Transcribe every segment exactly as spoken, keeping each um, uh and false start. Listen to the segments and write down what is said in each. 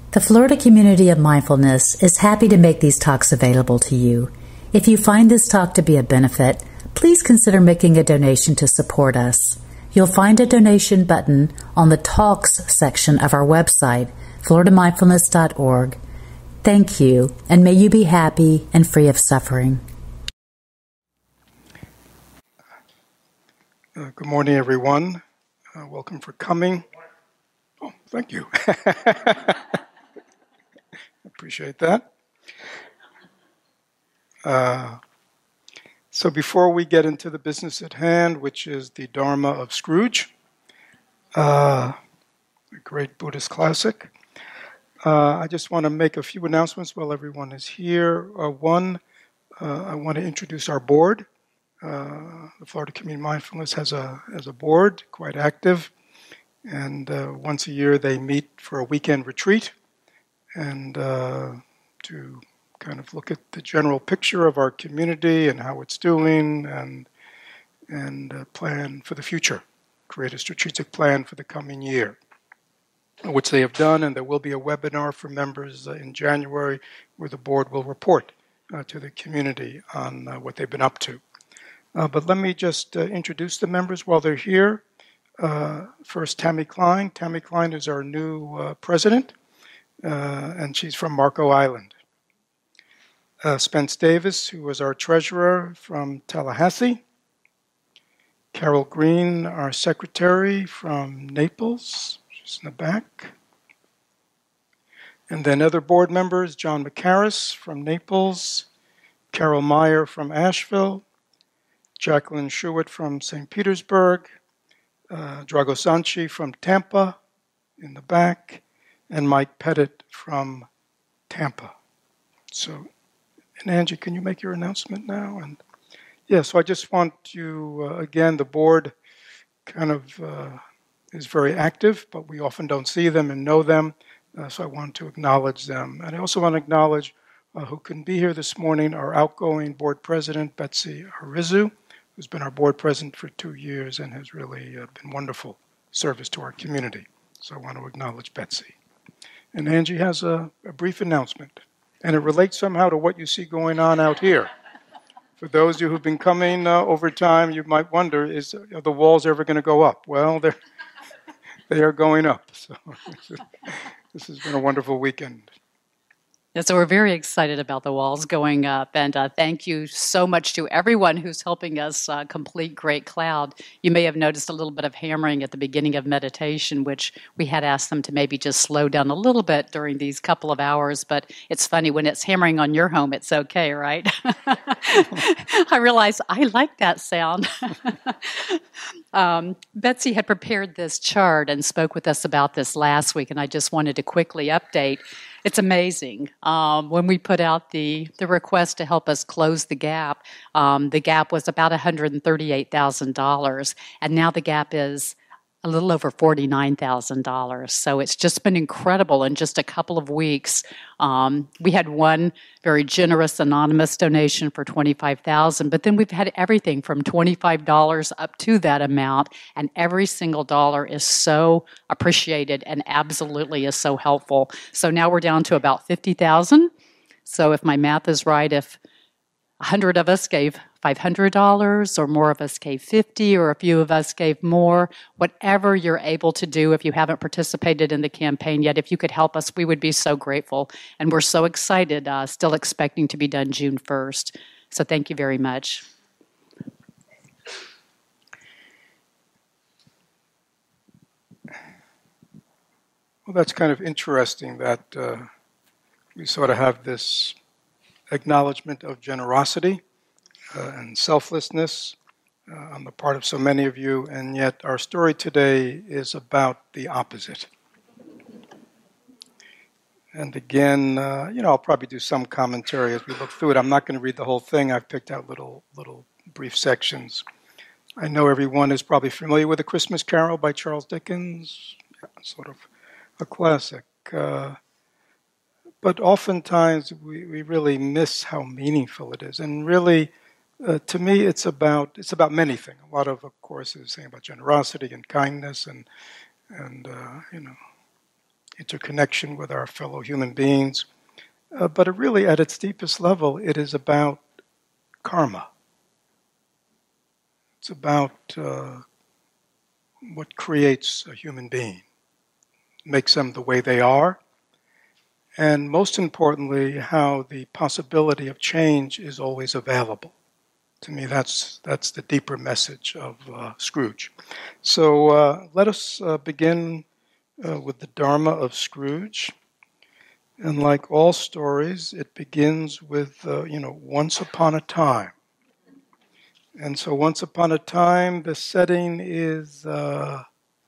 The Florida Community of Mindfulness is happy to make these talks available to you. If you find this talk to be a benefit, please consider making a donation to support us. You'll find a donation button on the Talks section of our website, florida mindfulness dot org. Thank you, and may you be happy and free of suffering. Uh, good morning, everyone. Uh, welcome for coming. Oh, thank you. Appreciate that. Uh, so before we get into the business at hand, which is the Dharma of Scrooge, uh, a great Buddhist classic, uh, I just want to make a few announcements while everyone is here. Uh, one, uh, I want to introduce our board. Uh, the Florida Community Mindfulness has a has a board, quite active, and uh, once a year they meet for a weekend retreat and uh, to kind of look at the general picture of our community and how it's doing, and and uh, plan for the future, create a strategic plan for the coming year, which they have done, and there will be a webinar for members uh, in January where the board will report uh, to the community on uh, what they've been up to. Uh, but let me just uh, introduce the members while they're here. Uh, first, Tammy Klein. Tammy Klein is our new uh, president, uh, and she's from Marco Island. Uh, Spence Davis, who was our treasurer from Tallahassee. Carol Green, our secretary from Naples. She's in the back. And then other board members, John McCarris from Naples, Carol Meyer from Asheville, Jacqueline Schuett from Saint Petersburg, uh, Drago Sanchi from Tampa in the back, and Mike Pettit from Tampa. So, and Angie, can you make your announcement now? And yeah, so I just want you, uh, again, the board kind of uh, is very active, but we often don't see them and know them, uh, so I want to acknowledge them. And I also want to acknowledge uh, who couldn't be here this morning, our outgoing board president, Betsy Arizu, who's been our board president for two years and has really uh, been wonderful service to our community. So I want to acknowledge Betsy. And Angie has a, a brief announcement, and it relates somehow to what you see going on out here. For those of you who've been coming uh, over time, you might wonder, is are the walls ever going to go up? Well, they're, they are going up. So this has been a wonderful weekend. Yeah, so we're very excited about the walls going up, and uh, thank you so much to everyone who's helping us uh, complete Great Cloud. You may have noticed a little bit of hammering at the beginning of meditation, which we had asked them to maybe just slow down a little bit during these couple of hours, but it's funny, when it's hammering on your home, it's okay, right? I realize I like that sound. um, Betsy had prepared this chart and spoke with us about this last week, and I just wanted to quickly update. It's amazing. Um, when we put out the, the request to help us close the gap, um, the gap was about one hundred thirty-eight thousand dollars, and now the gap is a little over forty-nine thousand dollars. So it's just been incredible in just a couple of weeks. Um, we had one very generous anonymous donation for twenty-five thousand dollars, but then we've had everything from twenty-five dollars up to that amount, and every single dollar is so appreciated and absolutely is so helpful. So now we're down to about fifty thousand dollars. So if my math is right, if one hundred of us gave five hundred dollars, or more of us gave fifty dollars, or a few of us gave more, whatever you're able to do. If you haven't participated in the campaign yet, if you could help us, we would be so grateful. And we're so excited, uh, still expecting to be done June first. So thank you very much. Well, that's kind of interesting that uh, we sort of have this acknowledgement of generosity uh, and selflessness uh, on the part of so many of you, and yet our story today is about the opposite. And again, uh, you know, I'll probably do some commentary as we look through it. I'm not going to read the whole thing. I've picked out little, little brief sections. I know everyone is probably familiar with A Christmas Carol by Charles Dickens, yeah, sort of a classic. Uh, but oftentimes we, we really miss how meaningful it is. And really, uh, to me, it's about it's about many things. A lot of, of course, is saying about generosity and kindness and and uh, you know, interconnection with our fellow human beings. Uh, but it really, at its deepest level, it is about karma. It's about uh, what creates a human being, makes them the way they are, and most importantly, how the possibility of change is always available. To me, that's that's the deeper message of uh, Scrooge. So uh, let us uh, begin uh, with the Dharma of Scrooge. And like all stories, it begins with, uh, you know, once upon a time. And so once upon a time, the setting is uh,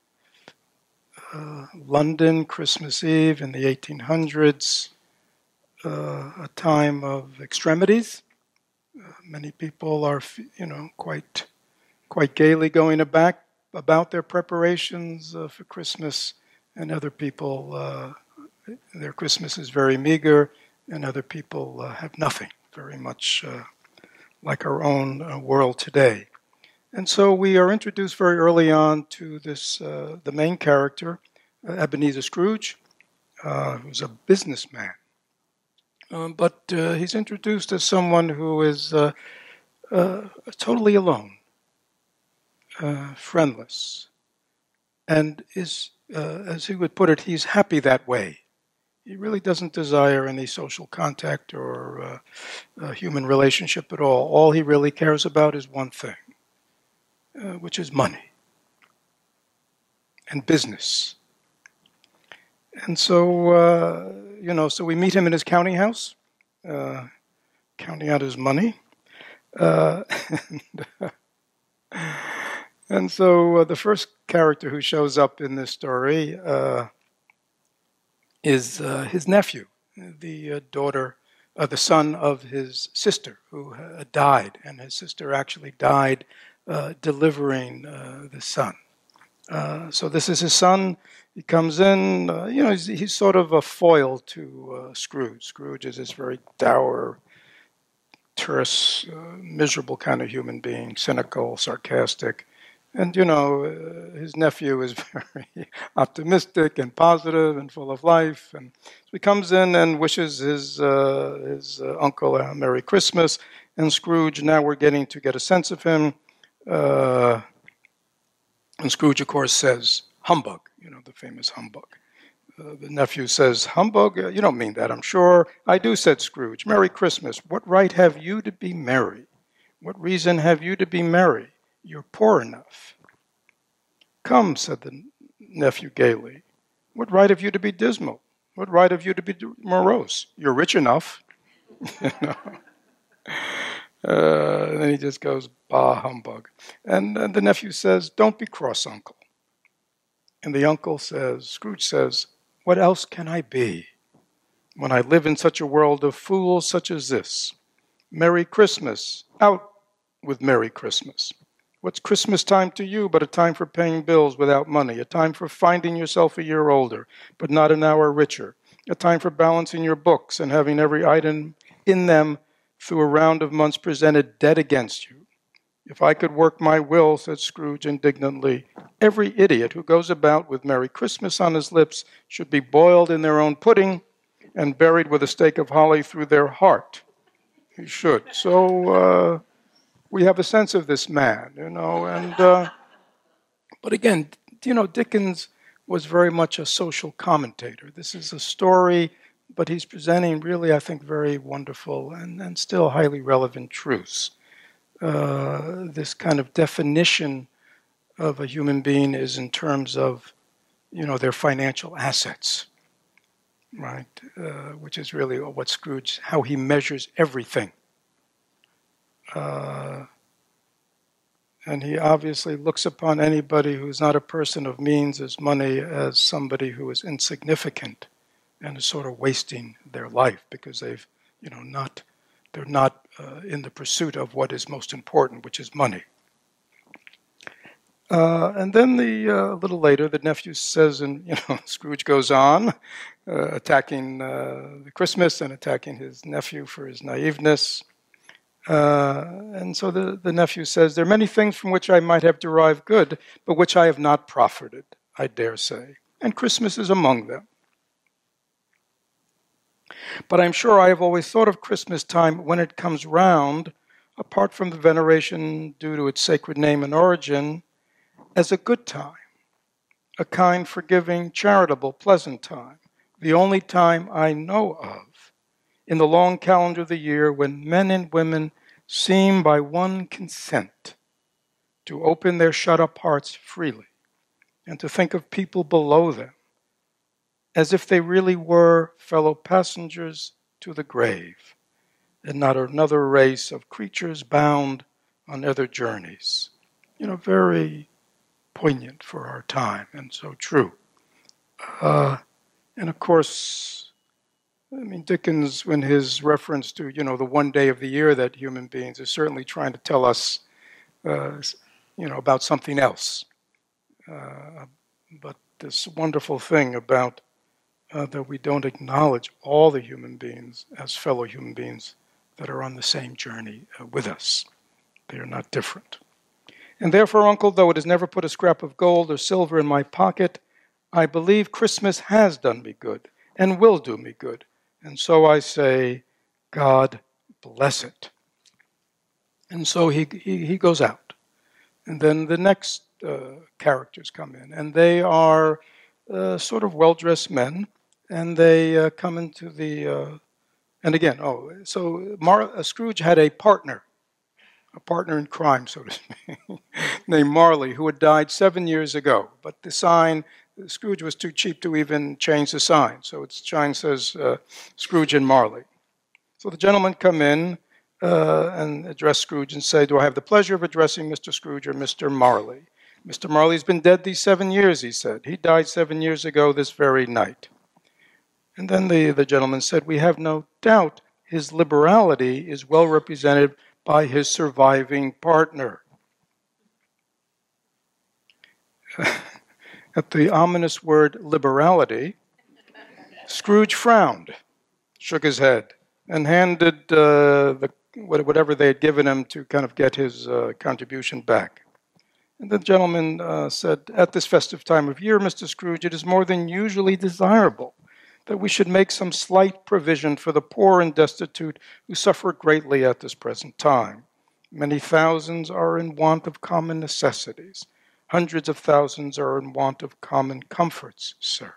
uh, London, Christmas Eve in the eighteen hundreds, uh, a time of extremities. Uh, many people are, you know, quite quite gaily going about, about their preparations uh, for Christmas, and other people, uh, their Christmas is very meager, and other people uh, have nothing, very much uh, like our own uh, world today. And so we are introduced very early on to this, uh, the main character, uh, Ebenezer Scrooge, uh, who's a businessman. Um, but uh, he's introduced as someone who is uh, uh, totally alone, uh, friendless, and is, uh, as he would put it, he's happy that way. He really doesn't desire any social contact or uh, a human relationship at all. All he really cares about is one thing, uh, which is money and business. And so, uh, you know, so we meet him in his counting house, uh, counting out his money. Uh, and, and so uh, the first character who shows up in this story uh, is uh, his nephew, the uh, daughter, uh, the son of his sister who uh, died, and his sister actually died uh, delivering uh, the son. Uh, so this is his son. He comes in, uh, you know, he's, he's sort of a foil to uh, Scrooge. Scrooge is this very dour, terse, uh, miserable kind of human being, cynical, sarcastic. And, you know, uh, his nephew is very optimistic and positive and full of life. And so he comes in and wishes his, uh, his uh, uncle a Merry Christmas. And Scrooge, now we're getting to get a sense of him. Uh, and Scrooge, of course, says, humbug, you know, the famous humbug. Uh, the nephew says, humbug? Uh, you don't mean that, I'm sure. I do, said Scrooge. Merry Christmas. What right have you to be merry? What reason have you to be merry? You're poor enough. Come, said the nephew gaily. What right have you to be dismal? What right have you to be morose? You're rich enough. you know? Uh, and then he just goes, bah, humbug. And, and the nephew says, don't be cross, uncle. And the uncle says, Scrooge says, what else can I be when I live in such a world of fools such as this? Merry Christmas. Out with Merry Christmas. What's Christmas time to you but a time for paying bills without money, a time for finding yourself a year older but not an hour richer, a time for balancing your books and having every item in them through a round of months presented dead against you. If I could work my will, said Scrooge indignantly, every idiot who goes about with Merry Christmas on his lips should be boiled in their own pudding and buried with a stake of holly through their heart. He should. So uh, we have a sense of this man, you know. And uh, but again, you know, Dickens was very much a social commentator. This is a story, but he's presenting really, I think, very wonderful and, and still highly relevant truths. Uh, this kind of definition of a human being is in terms of, you know, their financial assets, right? Uh, which is really what Scrooge, how he measures everything. Uh, and he obviously looks upon anybody who's not a person of means as money as somebody who is insignificant and is sort of wasting their life because they've, you know, not, they're not uh, in the pursuit of what is most important, which is money. Uh, and then the uh, a little later, the nephew says, and you know, Scrooge goes on, uh, attacking uh, the Christmas and attacking his nephew for his naiveness. Uh, and so the, the nephew says, there are many things from which I might have derived good, but which I have not profited, I dare say. And Christmas is among them. But I'm sure I have always thought of Christmas time when it comes round, apart from the veneration due to its sacred name and origin, as a good time, a kind, forgiving, charitable, pleasant time, the only time I know of in the long calendar of the year when men and women seem by one consent to open their shut-up hearts freely and to think of people below them as if they really were fellow passengers to the grave and not another race of creatures bound on other journeys. You know, very poignant for our time and so true. Uh, and of course, I mean, Dickens, when his reference to, you know, the one day of the year that human beings is certainly trying to tell us, uh, you know, about something else. Uh, but this wonderful thing about uh, that we don't acknowledge all the human beings as fellow human beings that are on the same journey uh, with us. They are not different. And therefore, Uncle, though it has never put a scrap of gold or silver in my pocket, I believe Christmas has done me good and will do me good. And so I say, God bless it. And so he he, he goes out. And then the next uh, characters come in, and they are uh, sort of well-dressed men, and they uh, come into the, uh, and again, oh, so Mar- uh, Scrooge had a partner, a partner in crime, so to speak, named Marley, who had died seven years ago. But the sign, Scrooge was too cheap to even change the sign, so its sign says uh, Scrooge and Marley. So the gentlemen come in uh, and address Scrooge and say, do I have the pleasure of addressing Mister Scrooge or Mister Marley? Mister Marley's been dead these seven years, he said. He died seven years ago this very night. And then the, the gentleman said, we have no doubt his liberality is well represented by his surviving partner. At the ominous word liberality, Scrooge frowned, shook his head, and handed uh, the, whatever they had given him to kind of get his uh, contribution back. And the gentleman uh, said, at this festive time of year, Mister Scrooge, it is more than usually desirable that we should make some slight provision for the poor and destitute who suffer greatly at this present time. Many thousands are in want of common necessities. Hundreds of thousands are in want of common comforts, sir.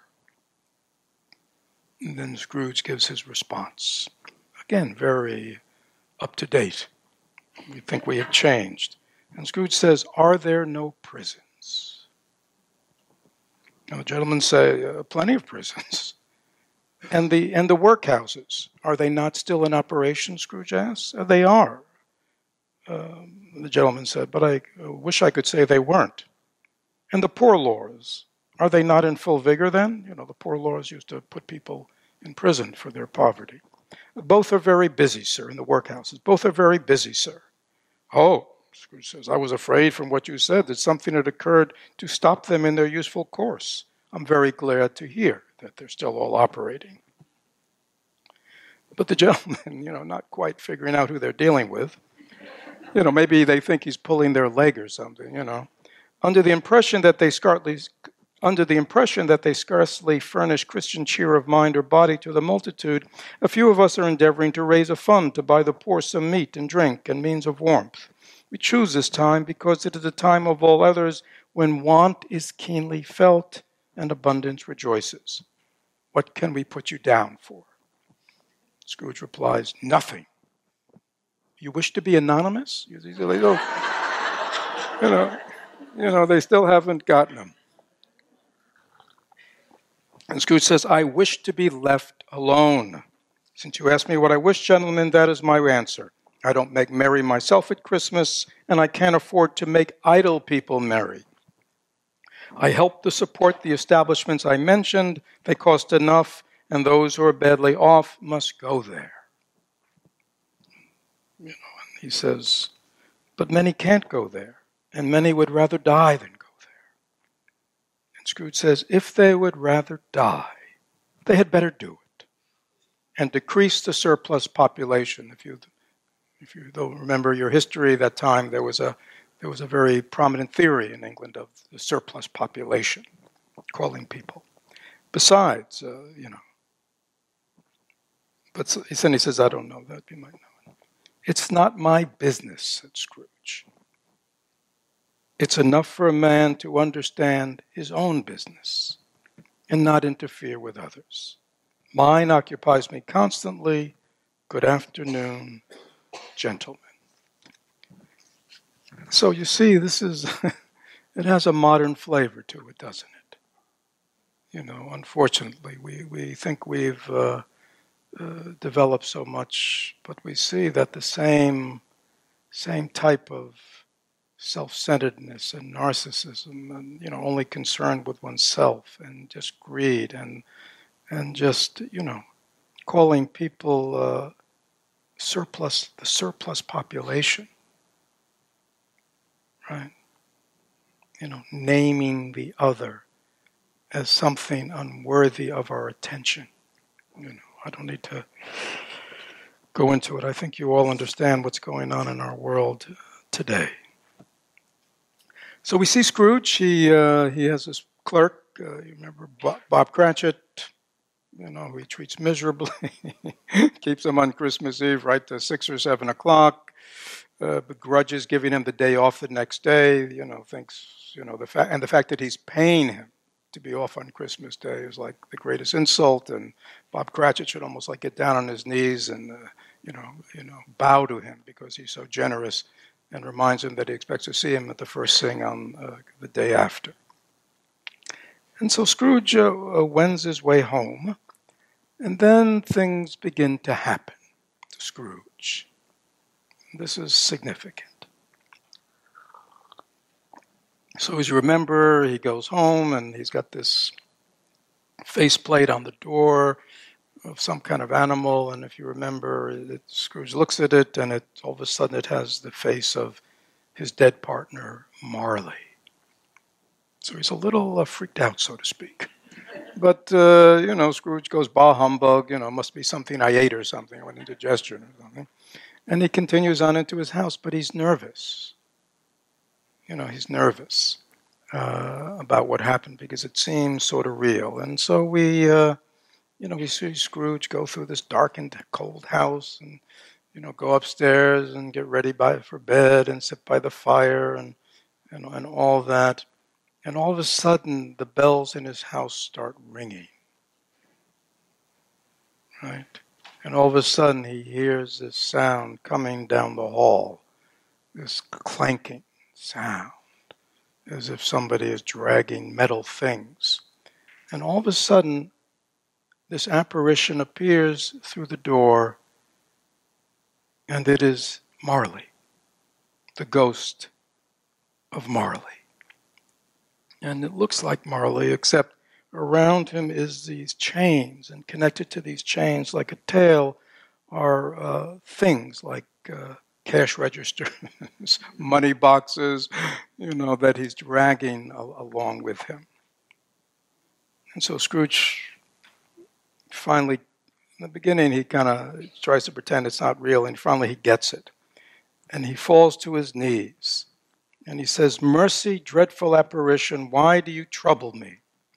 And then Scrooge gives his response. Again, very up to date. We think we have changed. And Scrooge says, are there no prisons? Now the gentlemen say, uh, plenty of prisons. And the and the workhouses, are they not still in operation, Scrooge asks? Uh, they are. Uh, the gentleman said, but I uh, wish I could say they weren't. And the poor laws, are they not in full vigor then? You know, the poor laws used to put people in prison for their poverty. Both are very busy, sir, in the workhouses. Both are very busy, sir. Oh, Scrooge says, I was afraid from what you said that something had occurred to stop them in their useful course. I'm very glad to hear that they're still all operating. But the gentleman, you know, not quite figuring out who they're dealing with, you know, maybe they think he's pulling their leg or something, you know, under the impression that they scarcely, under the impression that they scarcely furnish Christian cheer of mind or body to the multitude, a few of us are endeavoring to raise a fund to buy the poor some meat and drink and means of warmth. We choose this time because it is a time of all others when want is keenly felt and abundance rejoices. What can we put you down for? Scrooge replies, nothing. You wish to be anonymous? You know, you know, you know, they still haven't gotten him. And Scrooge says, I wish to be left alone. Since you asked me what I wish, gentlemen, that is my answer. I don't make merry myself at Christmas, and I can't afford to make idle people merry. I help to support the establishments I mentioned. They cost enough, and those who are badly off must go there. You know, and he says, but many can't go there, and many would rather die than go there. And Scrooge says, if they would rather die, they had better do it and decrease the surplus population. If you, if you don't remember your history, that time there was a there was a very prominent theory in England of the surplus population, calling people. Besides, uh, you know, But so, then he says, I don't know that, you might know. It's not my business, said Scrooge. It's enough for a man to understand his own business and not interfere with others. Mine occupies me constantly. Good afternoon, gentlemen. So you see, this is, it has a modern flavor to it, doesn't it? You know, unfortunately, we, we think we've uh, uh, developed so much, but we see that the same, same type of self-centeredness and narcissism and, you know, only concerned with oneself and just greed and, and just, you know, calling people uh, surplus, the surplus population. Right? You know, naming the other as something unworthy of our attention. You know, I don't need to go into it. I think you all understand what's going on in our world today. So we see Scrooge. He uh, he has this clerk. Uh, you remember Bob, Bob Cratchit? You know, who he treats miserably. Keeps him on Christmas Eve right to six or seven o'clock. Uh, begrudges giving him the day off the next day, you know, thinks, you know, the fact, and the fact that he's paying him to be off on Christmas Day is like the greatest insult, and Bob Cratchit should almost like get down on his knees and, uh, you know, you know, bow to him because he's so generous and reminds him that he expects to see him at the first thing on uh, the day after. And so Scrooge uh, uh, wends his way home, and then things begin to happen to Scrooge. This is significant. So as you remember, he goes home and he's got this faceplate on the door of some kind of animal. And if you remember, it, Scrooge looks at it and it all of a sudden it has the face of his dead partner, Marley. So he's a little uh, freaked out, so to speak. But, uh, you know, Scrooge goes, bah humbug, you know, must be something I ate or something, or an indigestion or something. And he continues on into his house, but he's nervous. You know, he's nervous uh, about what happened because it seems sort of real. And so we, uh, you know, we see Scrooge go through this darkened, cold house and, you know, go upstairs and get ready by for bed and sit by the fire and, and, and all that. And all of a sudden, the bells in his house start ringing. Right? And all of a sudden he hears this sound coming down the hall, this clanking sound, as if somebody is dragging metal things. And all of a sudden, this apparition appears through the door, and it is Marley, the ghost of Marley. And it looks like Marley, except around him is these chains, and connected to these chains like a tail are uh, things like uh, cash registers, money boxes, you know, that he's dragging a- along with him. And so Scrooge finally, in the beginning, he kind of tries to pretend it's not real, and finally he gets it. And he falls to his knees, and he says, "Mercy, dreadful apparition, why do you trouble me?"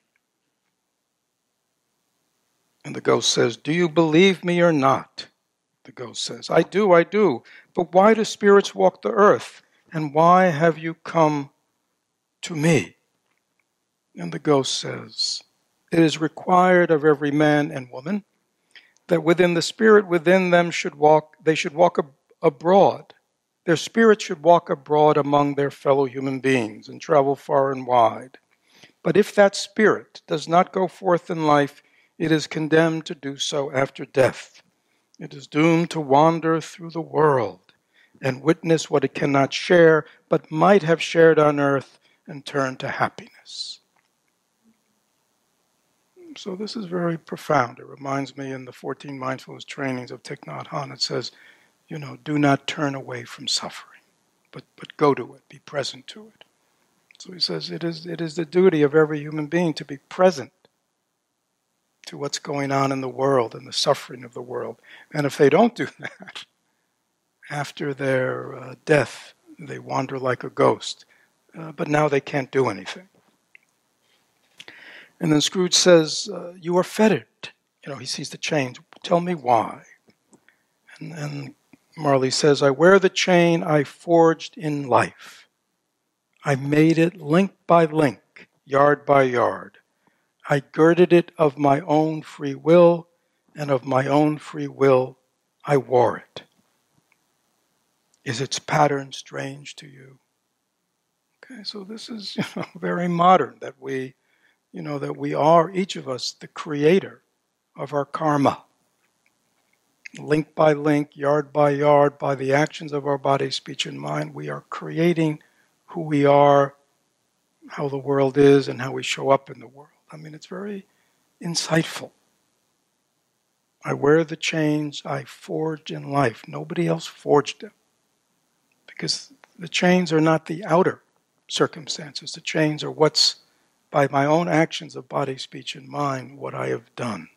And the ghost says, "Do you believe me or not?" The ghost says, "I do, I do. But why do spirits walk the earth? And why have you come to me?" And the ghost says, "It is required of every man and woman that within the spirit within them should walk, they should walk ab- abroad. Their spirit should walk abroad among their fellow human beings and travel far and wide. But if that spirit does not go forth in life, it is condemned to do so after death. It is doomed to wander through the world and witness what it cannot share, but might have shared on earth and turn to happiness." So this is very profound. It reminds me in the fourteen mindfulness trainings of Thich Nhat Hanh, it says, you know, do not turn away from suffering, but, but go to it, be present to it. So he says it is it is the duty of every human being to be present to what's going on in the world and the suffering of the world. And if they don't do that, after their uh, death, they wander like a ghost. Uh, but now they can't do anything. And then Scrooge says, uh, "You are fettered." You know, he sees the chains. Tell me why. And then Marley says, I wear the chain I forged in life. I made it link by link, yard by yard. I girded it of my own free will, and of my own free will I wore it. Is its pattern strange to you? Okay, so this is, you know, very modern, that we, you know, that we are, each of us, the creator of our karma. Link by link, yard by yard, by the actions of our body, speech, and mind, we are creating who we are, how the world is, and how we show up in the world. I mean, it's very insightful. I wear the chains I forged in life. Nobody else forged them. Because the chains are not the outer circumstances. The chains are what's, by my own actions of body, speech, and mind, what I have done.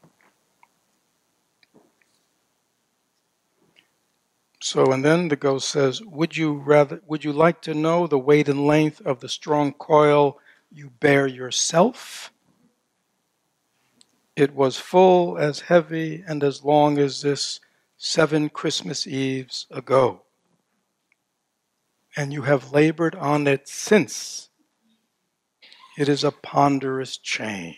So, and then the ghost says, would you rather, would you like to know the weight and length of the strong coil you bear yourself? It was full, as heavy, and as long as this seven Christmas Eves ago. And you have labored on it since. It is a ponderous chain.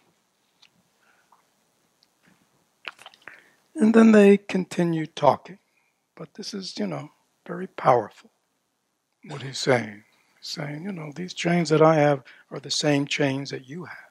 And then they continue talking. But this is, you know, very powerful, what he's saying. He's saying, you know, these chains that I have are the same chains that you have.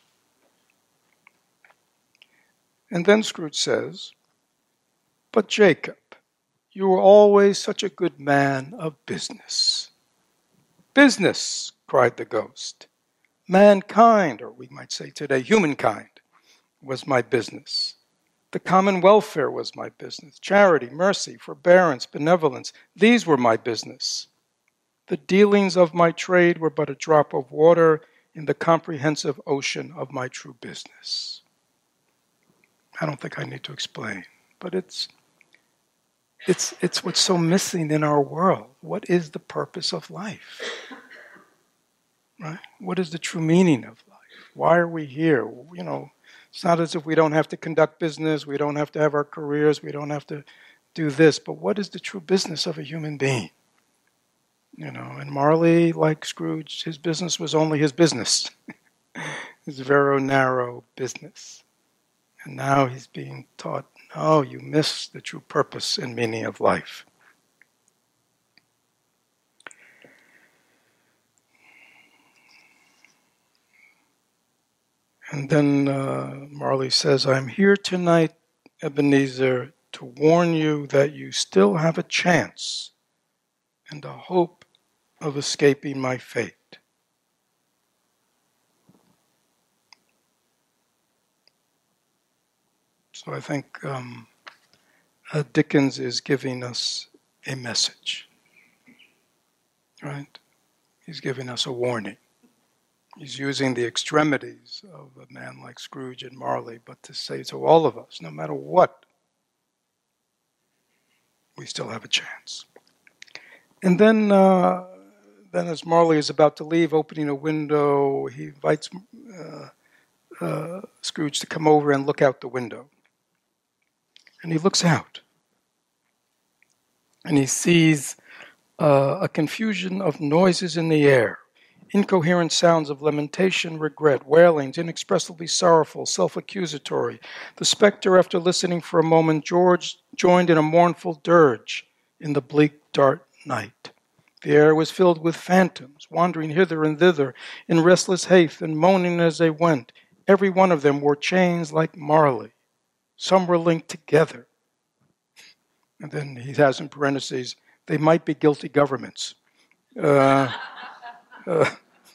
And then Scrooge says, but Jacob, you were always such a good man of business. Business, cried the ghost. Mankind, or we might say today, humankind, was my business. The common welfare was my business. Charity, mercy, forbearance, benevolence, these were my business. The dealings of my trade were but a drop of water in the comprehensive ocean of my true business. I don't think I need to explain, but it's it's it's what's so missing in our world. What is the purpose of life? Right? What is the true meaning of life? Why are we here? You know, it's not as if we don't have to conduct business, we don't have to have our careers, we don't have to do this, but what is the true business of a human being? You know, and Marley, like Scrooge, his business was only his business. His very narrow business. And now he's being taught, no, you miss the true purpose and meaning of life. And then uh, Marley says, I'm here tonight, Ebenezer, to warn you that you still have a chance and a hope of escaping my fate. So I think um, uh, Dickens is giving us a message, right? He's giving us a warning. He's using the extremities of a man like Scrooge and Marley, but to say to all of us, no matter what, we still have a chance. And then, uh, then as Marley is about to leave, opening a window, he invites uh, uh, Scrooge to come over and look out the window. And he looks out. And he sees uh, a confusion of noises in the air. Incoherent sounds of lamentation, regret, wailings, inexpressibly sorrowful, self-accusatory. The spectre, after listening for a moment, George joined in a mournful dirge in the bleak, dark night. The air was filled with phantoms, wandering hither and thither in restless haste and moaning as they went. Every one of them wore chains like Marley. Some were linked together. And then he has in parentheses, they might be guilty governments. Uh, uh,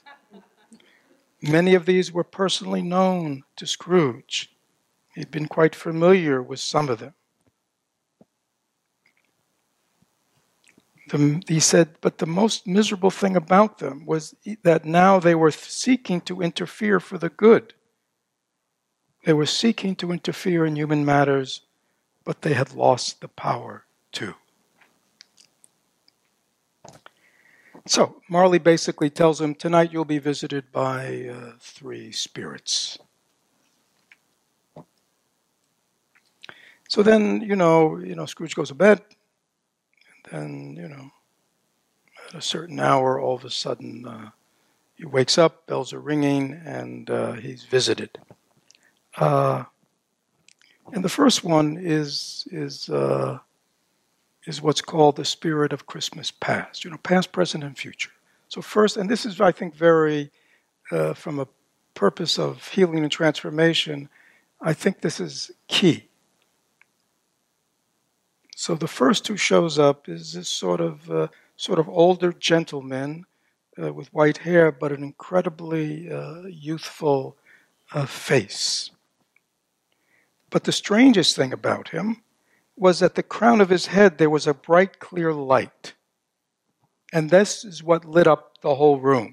many of these were personally known to Scrooge. He'd been quite familiar with some of them. The, he said, but the most miserable thing about them was that now they were seeking to interfere for the good. They were seeking to interfere in human matters, but they had lost the power too. So, Marley basically tells him, tonight you'll be visited by uh, three spirits. So then, you know, you know, Scrooge goes to bed, and then, you know, at a certain hour, all of a sudden, uh, he wakes up, bells are ringing, and uh, he's visited. Uh, and the first one is is uh, is what's called the spirit of Christmas past. You know, past, present, and future. So first, and this is, I think, very uh, from a purpose of healing and transformation, I think this is key. So the first who shows up is this sort of uh, sort of older gentleman uh, with white hair, but an incredibly uh, youthful uh, face. But the strangest thing about him was at the crown of his head there was a bright, clear light. And this is what lit up the whole room.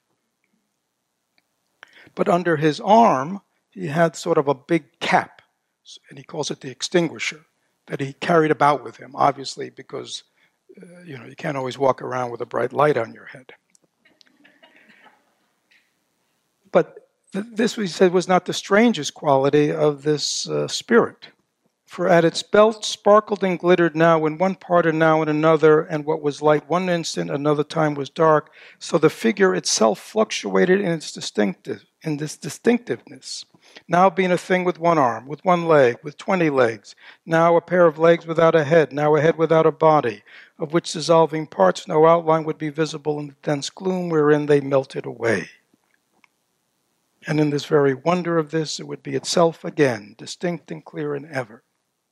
But under his arm, he had sort of a big cap, and he calls it the extinguisher, that he carried about with him, obviously because, uh, you know, you can't always walk around with a bright light on your head. But th- this, we said, was not the strangest quality of this uh, spirit. For at its belt sparkled and glittered now in one part and now in another, and what was light one instant, another time was dark. So the figure itself fluctuated in its distinctive, in this distinctiveness. Now being a thing with one arm, with one leg, with twenty legs. Now a pair of legs without a head, now a head without a body, of which dissolving parts no outline would be visible in the dense gloom wherein they melted away. And in this very wonder of this, it would be itself again, distinct and clear and ever.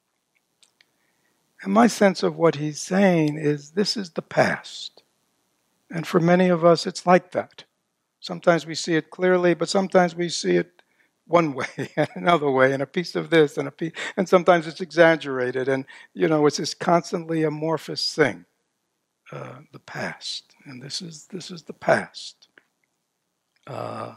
And my sense of what he's saying is this is the past. And for many of us, it's like that. Sometimes we see it clearly, but sometimes we see it one way and another way, and a piece of this and a piece, and sometimes it's exaggerated. And, you know, it's this constantly amorphous thing, uh, the past. And this is this is the past. Uh,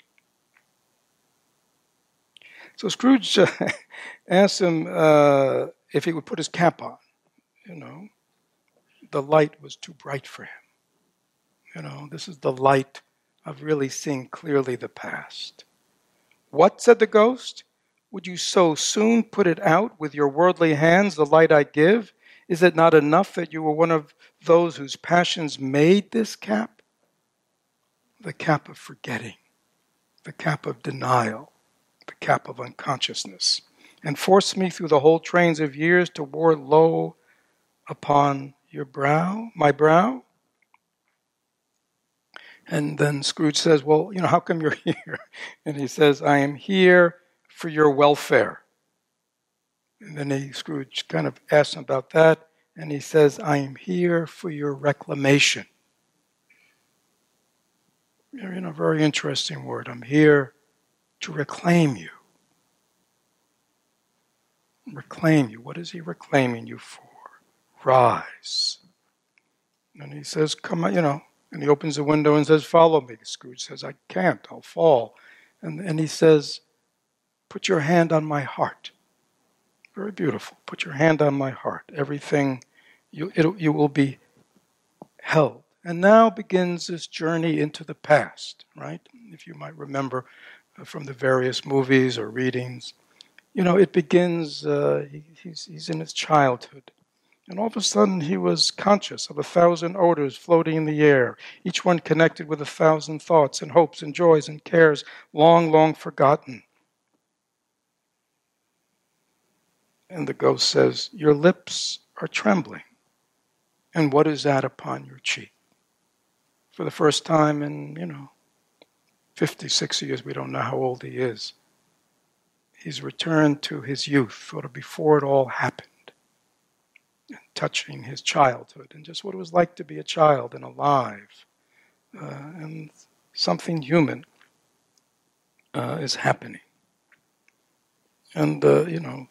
so Scrooge uh, asked him uh, if he would put his cap on. You know, the light was too bright for him. You know, this is the light of really seeing clearly the past. What, said the ghost? Would you so soon put it out with your worldly hands, the light I give? Is it not enough that you were one of those whose passions made this cap? The cap of forgetting, the cap of denial, the cap of unconsciousness, and forced me through the whole trains of years to war low upon your brow, my brow? And then Scrooge says, well, you know, how come you're here? And he says, I am here for your welfare. And then he, Scrooge kind of asks him about that, and he says, I am here for your reclamation. You know, a very interesting word. I'm here to reclaim you. Reclaim you. What is he reclaiming you for? Rise. And he says, come on, you know, and he opens the window and says, follow me. Scrooge says, I can't, I'll fall. And, and he says, put your hand on my heart. Very beautiful. Put your hand on my heart. Everything, you, it, you will be held. And now begins this journey into the past, right? If you might remember from the various movies or readings. You know, it begins, uh, he, he's, he's in his childhood. And all of a sudden he was conscious of a thousand odors floating in the air, each one connected with a thousand thoughts and hopes and joys and cares long, long forgotten. And the ghost says, your lips are trembling. And what is that upon your cheek? For the first time in, you know, fifty, sixty years, we don't know how old he is. He's returned to his youth, sort of before it all happened. And touching his childhood and just what it was like to be a child and alive. Uh, and something human uh, is happening. And, uh, you know,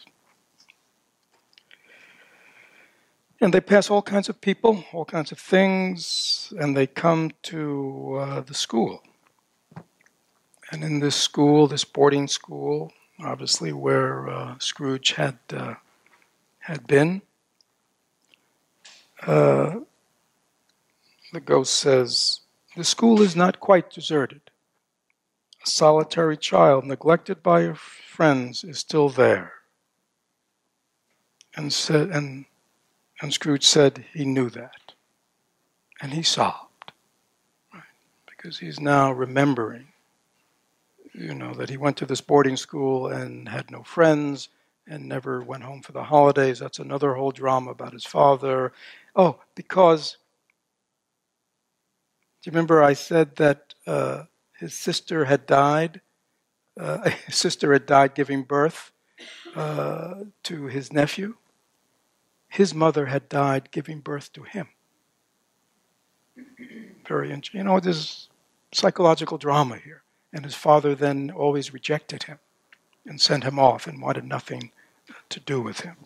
and they pass all kinds of people, all kinds of things, and they come to uh, the school. And in this school, this boarding school, obviously where uh, Scrooge had uh, had been, uh, the ghost says, the school is not quite deserted. A solitary child, neglected by her friends, is still there. And said, and and Scrooge said he knew that, and he sobbed, right? Because he's now remembering, you know, that he went to this boarding school and had no friends and never went home for the holidays. That's another whole drama about his father. Oh, because do you remember I said that uh, his sister had died? Uh, his sister had died giving birth uh, to his nephew. His mother had died giving birth to him. Very interesting. You know, there's psychological drama here. And his father then always rejected him and sent him off and wanted nothing to do with him.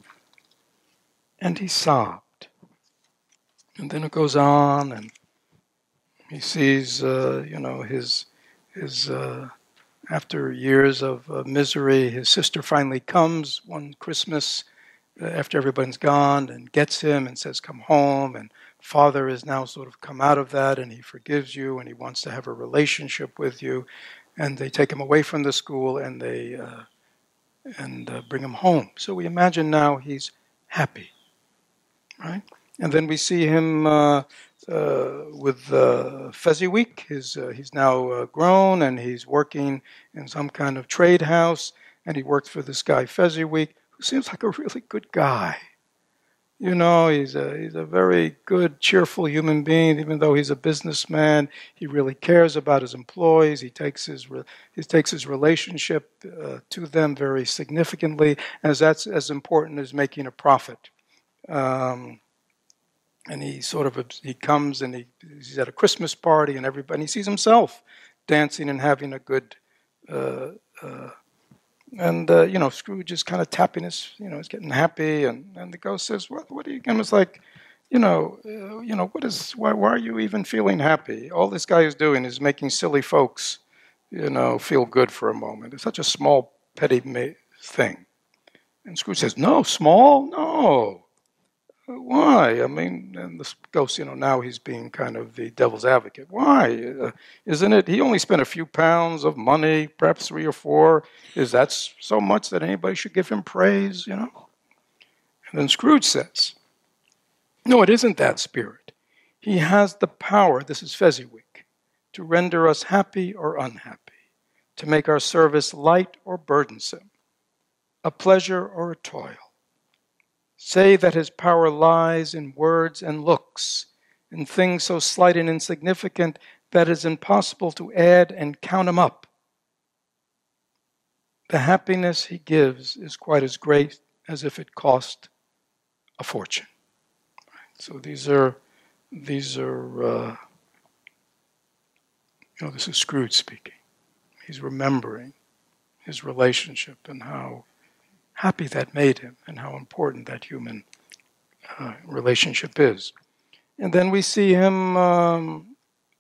And he sobbed. And then it goes on, and he sees, uh, you know, his, his uh, after years of uh, misery, his sister finally comes one Christmas after everyone's gone and gets him and says, come home. And father has now sort of come out of that, and he forgives you, and he wants to have a relationship with you. And they take him away from the school, and they uh, and uh, bring him home. So we imagine now he's happy, right? And then we see him uh, uh, with uh, Fezziwig. His, uh, he's now uh, grown, and he's working in some kind of trade house, and he works for this guy Fezziwig, who seems like a really good guy. You know, he's a, he's a very good, cheerful human being. Even though he's a businessman, he really cares about his employees. He takes his he takes his relationship uh, to them very significantly, as that's as important as making a profit. Um, and he sort of he comes and he, he's at a Christmas party, and everybody and he sees himself dancing and having a good. Uh, uh, And, uh, you know, Scrooge is kind of tapping his, you know, he's getting happy. And, and the ghost says, what, what are you, and it's like, you know, uh, you know, what is, why, why are you even feeling happy? All this guy is doing is making silly folks, you know, feel good for a moment. It's such a small, petty ma- thing. And Scrooge says, no, small? No. Why? I mean, and the ghost, you know, now he's being kind of the devil's advocate. Why? Uh, isn't it? He only spent a few pounds of money, perhaps three or four. Is that so much that anybody should give him praise, you know? And then Scrooge says, no, it isn't that spirit. He has the power, this is Fezziwig, to render us happy or unhappy, to make our service light or burdensome, a pleasure or a toil. Say that his power lies in words and looks, in things so slight and insignificant that it is impossible to add and count them up. The happiness he gives is quite as great as if it cost a fortune. So these are, these are, uh, you know, this is Scrooge speaking. He's remembering his relationship and how happy that made him, and how important that human uh, relationship is. And then we see him, um,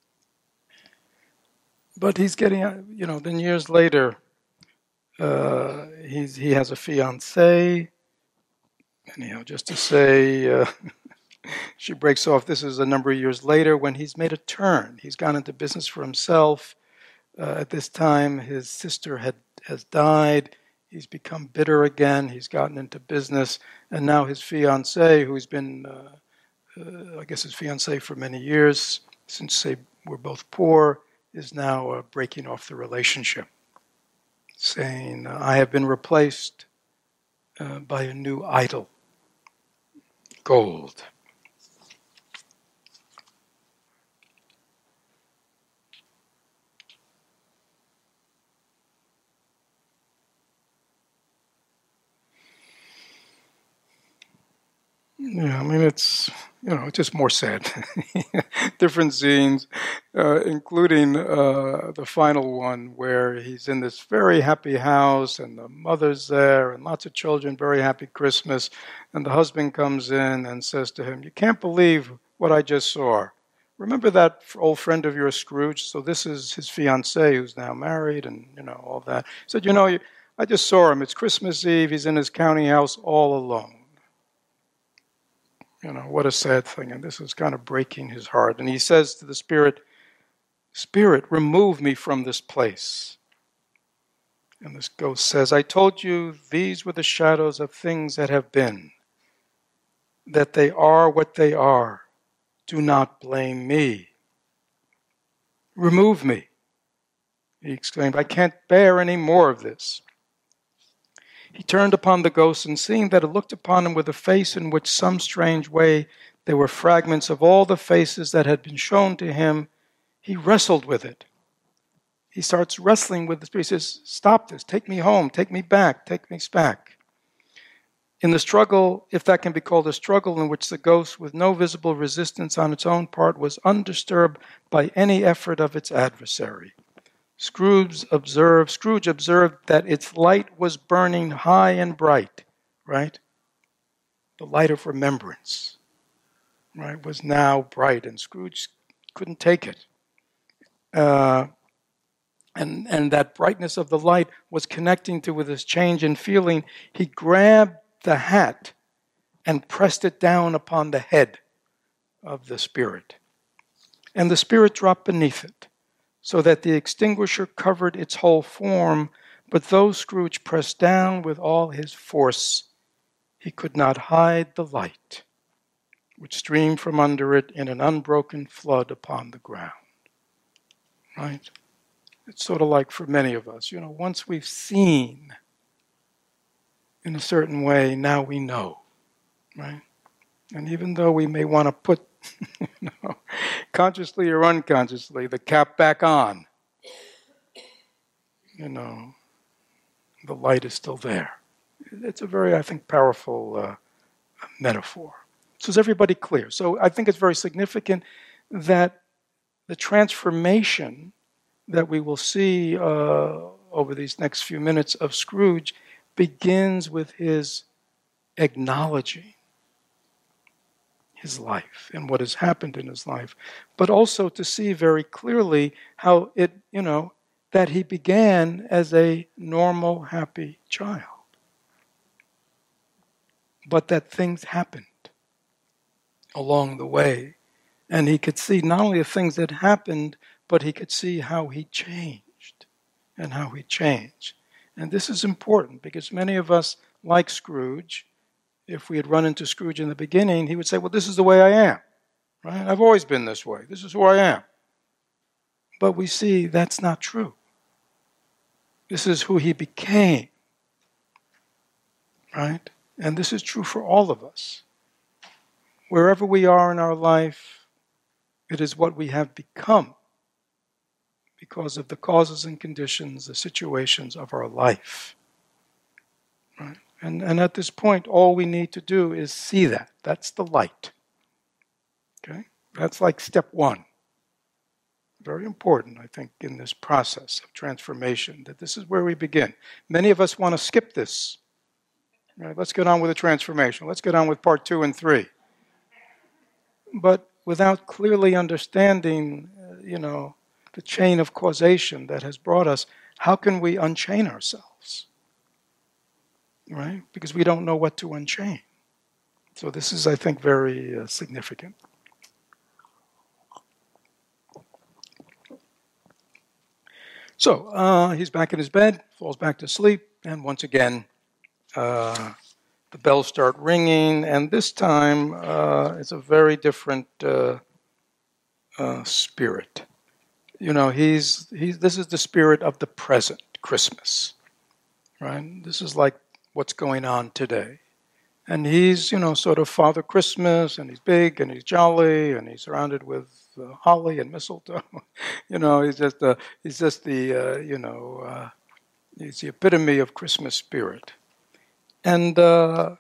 but he's getting, you know, then years later, uh, he's, he has a fiancée, and, you know, just to say, uh, she breaks off, this is a number of years later when he's made a turn. He's gone into business for himself. Uh, at this time, his sister had has died. He's become bitter again. He's gotten into business. And now his fiancée, who's been, uh, uh, I guess his fiancée for many years, since they were both poor, is now uh, breaking off the relationship, saying, uh, I have been replaced uh, by a new idol, gold. Yeah, I mean, it's, you know, it's just more sad. Different scenes, uh, including uh, the final one where he's in this very happy house and the mother's there and lots of children, very happy Christmas. And the husband comes in and says to him, you can't believe what I just saw. Remember that old friend of yours, Scrooge? So this is his fiancée who's now married and, you know, all that. He said, you know, I just saw him. It's Christmas Eve. He's in his county house all alone. You know, what a sad thing. And this is kind of breaking his heart. And he says to the spirit, Spirit, remove me from this place. And this ghost says, I told you these were the shadows of things that have been. that they are what they are. Do not blame me. Remove me, he exclaimed. I can't bear any more of this. He turned upon the ghost, and seeing that it looked upon him with a face in which some strange way there were fragments of all the faces that had been shown to him, he wrestled with it. He starts wrestling with the spirit. He says, stop this, take me home, take me back, take me back. In the struggle, if that can be called a struggle, in which the ghost, with no visible resistance on its own part, was undisturbed by any effort of its adversary, Scrooge observed, Scrooge observed that its light was burning high and bright, right? The light of remembrance, right, was now bright, and Scrooge couldn't take it. Uh, and, and that brightness of the light was connecting to with his change in feeling. He grabbed the hat and pressed it down upon the head of the spirit. And the spirit dropped beneath it, so that the extinguisher covered its whole form, but though Scrooge pressed down with all his force, he could not hide the light, which streamed from under it in an unbroken flood upon the ground. Right? It's sort of like for many of us, you know, once we've seen in a certain way, now we know, right? And even though we may want to put, you know, consciously or unconsciously, the cap back on, you know, the light is still there. It's a very, I think, powerful uh, metaphor. So is everybody clear? So I think it's very significant that the transformation that we will see uh, over these next few minutes of Scrooge begins with his acknowledging his life and what has happened in his life, but also to see very clearly how it, you know, that he began as a normal, happy child, but that things happened along the way, and he could see not only the things that happened, but he could see how he changed and how he changed. And this is important because many of us, like Scrooge, if we had run into Scrooge in the beginning, he would say, well, this is the way I am, right? I've always been this way. This is who I am. But we see that's not true. This is who he became, right? And this is true for all of us. Wherever we are in our life, it is what we have become because of the causes and conditions, the situations of our life. Right? And, and at this point, all we need to do is see that. That's the light. Okay? That's like step one. Very important, I think, in this process of transformation, that this is where we begin. Many of us want to skip this. Right? Let's get on with the transformation. Let's get on with part two and three. But without clearly understanding, uh, you know, the chain of causation that has brought us, how can we unchain ourselves? Right? Because we don't know what to unchain. So this is, I think, very uh, significant. So uh, he's back in his bed, falls back to sleep, and once again, uh, the bells start ringing, and this time uh, it's a very different uh, uh, spirit. You know, he's he's. This is the spirit of the present, Christmas, right? This is like what's going on today. And he's, you know, sort of Father Christmas, and he's big, and he's jolly, and he's surrounded with uh, holly and mistletoe. you know, he's just the, he's just the, uh, you know, uh, he's the epitome of Christmas spirit. And uh,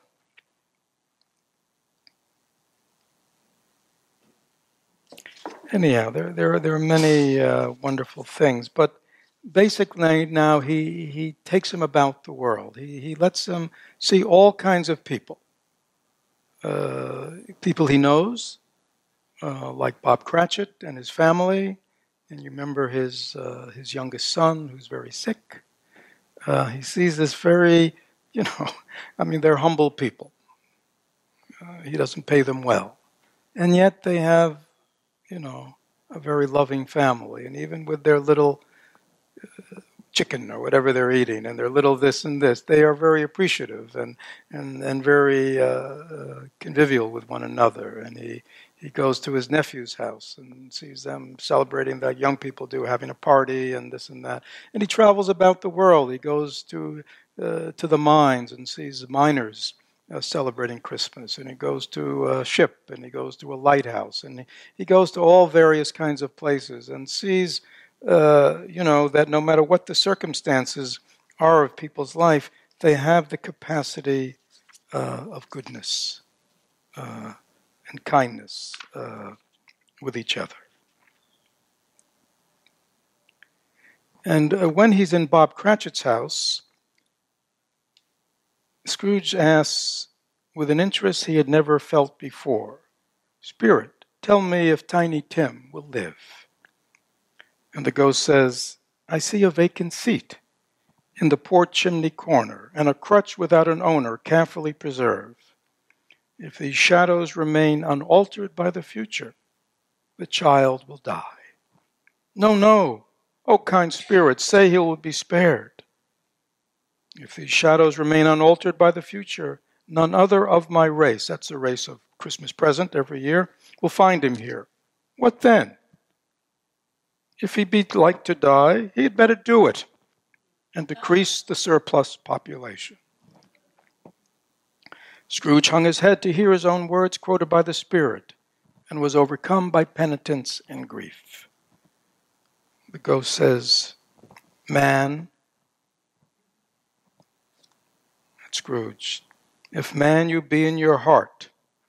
anyhow, there there are, there are many uh, wonderful things, but basically now he, he takes him about the world. He he lets him see all kinds of people. Uh, people he knows, uh, like Bob Cratchit and his family, and you remember his uh, his youngest son who's very sick. Uh, he sees this very, you know, I mean, they're humble people. Uh, he doesn't pay them well, and yet they have, you know, a very loving family, and even with their little chicken or whatever they're eating, and their little this and this. They are very appreciative and and and very uh, uh, convivial with one another. And he he goes to his nephew's house and sees them celebrating like young people do, having a party and this and that. And he travels about the world. He goes to uh, to the mines and sees miners uh, celebrating Christmas. And he goes to a ship, and he goes to a lighthouse, and he, he goes to all various kinds of places and sees, uh, you know, that no matter what the circumstances are of people's life, they have the capacity uh, of goodness uh, and kindness uh, with each other. And uh, when he's in Bob Cratchit's house, Scrooge asks, with an interest he had never felt before, "Spirit, tell me if Tiny Tim will live." And the ghost says, "I see a vacant seat in the port chimney corner, and a crutch without an owner carefully preserved. If these shadows remain unaltered by the future, the child will die." "No, no, O kind spirit, say he will be spared." "If these shadows remain unaltered by the future, none other of my race," that's the race of Christmas present every year, "will find him here. What then? If he be like to die, he had better do it and decrease the surplus population." Scrooge hung his head to hear his own words quoted by the Spirit and was overcome by penitence and grief. The ghost says, "Man," that's Scrooge, "if man you be in your heart,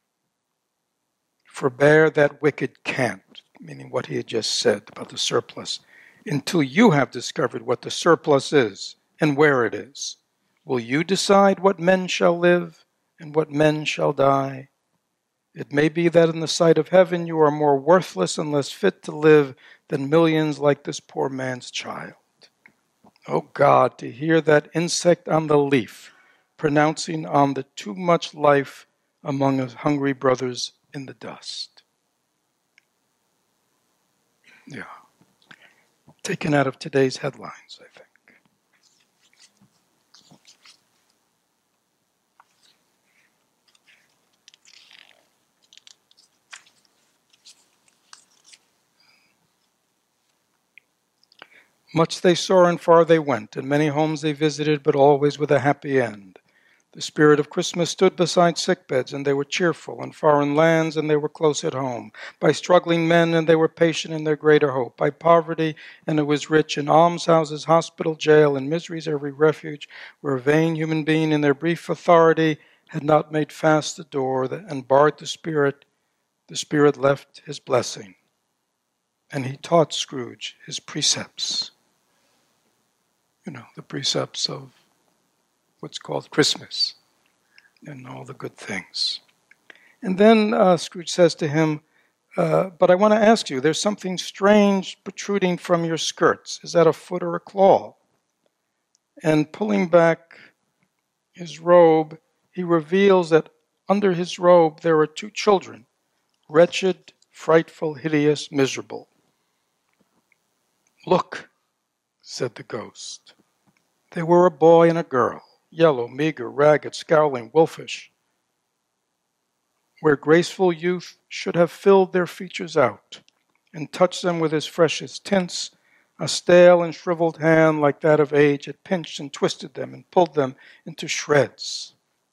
forbear that wicked cant," meaning what he had just said about the surplus, "until you have discovered what the surplus is and where it is. Will you decide what men shall live and what men shall die? It may be that in the sight of heaven you are more worthless and less fit to live than millions like this poor man's child." Oh God, to hear that insect on the leaf pronouncing on the too much life among his hungry brothers in the dust. Yeah. Taken out of today's headlines, I think. Much they saw and far they went, and many homes they visited, but always with a happy end. The spirit of Christmas stood beside sickbeds, and they were cheerful, in foreign lands, and they were close at home. By struggling men, and they were patient in their greater hope. By poverty, and it was rich, in almshouses, hospital, jail, and misery's every refuge, where a vain human being in their brief authority had not made fast the door and barred the spirit, the spirit left his blessing. And he taught Scrooge his precepts. You know, the precepts of what's called Christmas and all the good things. And then uh, Scrooge says to him, uh, "But I want to ask you, there's something strange protruding from your skirts. Is that a foot or a claw?" And pulling back his robe, he reveals that under his robe there are two children, wretched, frightful, hideous, miserable. "Look," said the ghost. They were a boy and a girl, yellow, meager, ragged, scowling, wolfish. Where graceful youth should have filled their features out and touched them with his freshest tints, a stale and shriveled hand like that of age had pinched and twisted them and pulled them into shreds.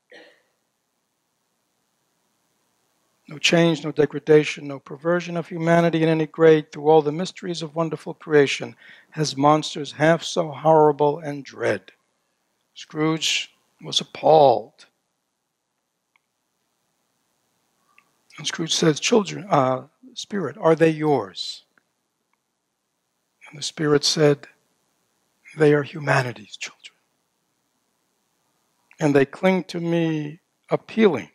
No change, no degradation, no perversion of humanity in any grade through all the mysteries of wonderful creation has monsters half so horrible and dread. Scrooge was appalled. And Scrooge says, "Children, uh, Spirit, are they yours?" And the Spirit said, "They are humanity's children. And they cling to me appealing.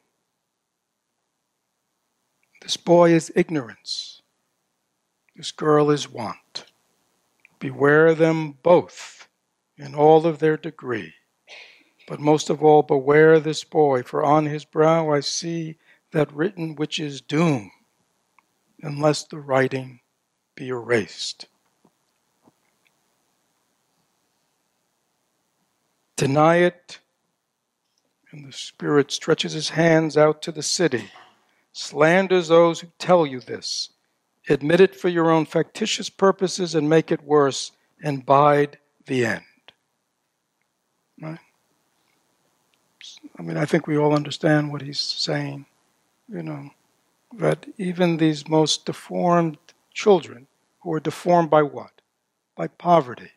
This boy is ignorance. This girl is want. Beware them both in all of their degree. But most of all, beware this boy, for on his brow I see that written which is doom, unless the writing be erased." Deny it, and the Spirit stretches his hands out to the city, slanders those who tell you this. Admit it for your own factitious purposes and make it worse, and bide the end. Right? I mean, I think we all understand what he's saying, you know, that even these most deformed children, who are deformed by what? By poverty,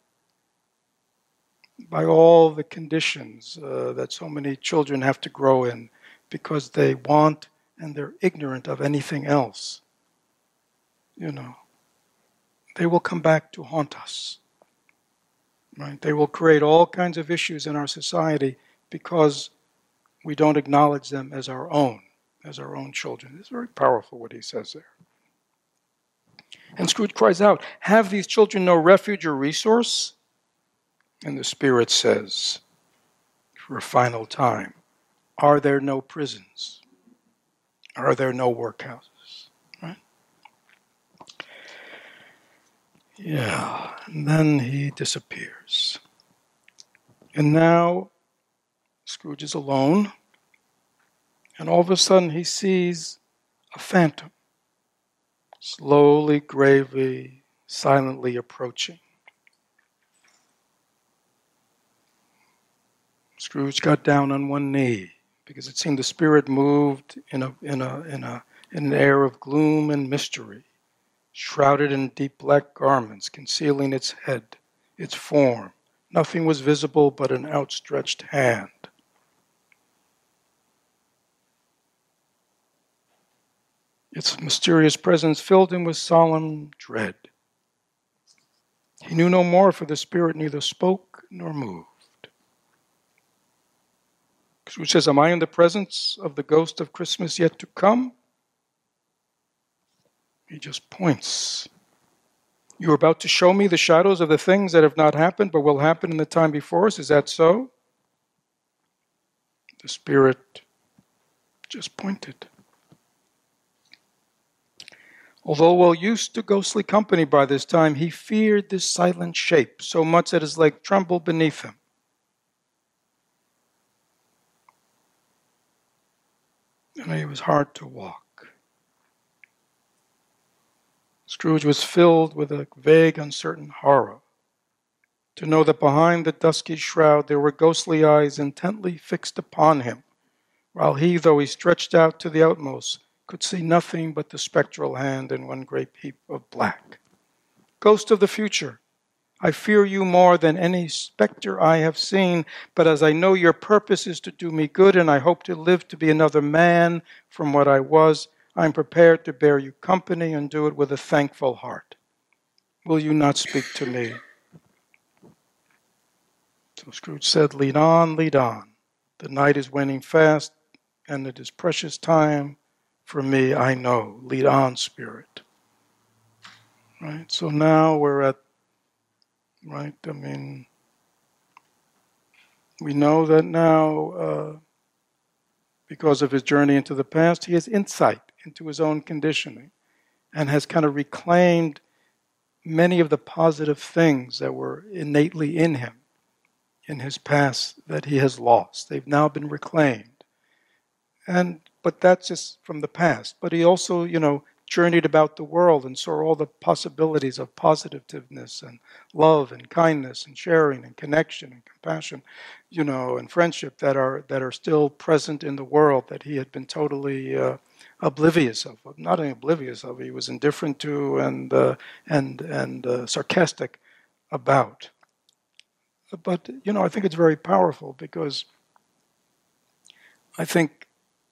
by all the conditions uh, that so many children have to grow in because they want and they're ignorant of anything else. You know, they will come back to haunt us. Right? They will create all kinds of issues in our society because we don't acknowledge them as our own, as our own children. It's very powerful what he says there. And Scrooge cries out, have these children no refuge or resource? And the Spirit says, for a final time, are there no prisons? Are there no workhouses? Right? Yeah, and then he disappears. And now Scrooge is alone, and all of a sudden he sees a phantom, slowly, gravely, silently approaching. Scrooge got down on one knee because it seemed the Spirit moved in a in a in a in an air of gloom and mystery, shrouded in deep black garments, concealing its head, its form. Nothing was visible but an outstretched hand. Its mysterious presence filled him with solemn dread. He knew no more, for the Spirit neither spoke nor moved. Scrooge says, am I in the presence of the ghost of Christmas yet to come? He just points. You're about to show me the shadows of the things that have not happened but will happen in the time before us. Is that so? The Spirit just pointed. Although well used to ghostly company by this time, he feared this silent shape so much that his leg trembled beneath him. And it was hard to walk. Scrooge was filled with a vague, uncertain horror to know that behind the dusky shroud there were ghostly eyes intently fixed upon him, while he, though he stretched out to the utmost, could see nothing but the spectral hand in one great heap of black. Ghost of the future, I fear you more than any specter I have seen, but as I know your purpose is to do me good, and I hope to live to be another man from what I was, I am prepared to bear you company and do it with a thankful heart. Will you not speak to me? So Scrooge said, lead on, lead on. The night is waning fast, and it is precious time for me, I know. Lead on, Spirit. Right? So now we're at Right? I mean, we know that now, uh, because of his journey into the past, he has insight into his own conditioning and has kind of reclaimed many of the positive things that were innately in him in his past that he has lost. They've now been reclaimed. And but that's just from the past. But he also, you know, journeyed about the world and saw all the possibilities of positiveness and love and kindness and sharing and connection and compassion, you know, and friendship that are that are still present in the world that he had been totally uh, oblivious of. Not only oblivious of, he was indifferent to and uh, and and uh, sarcastic about. But you know, I think it's very powerful because I think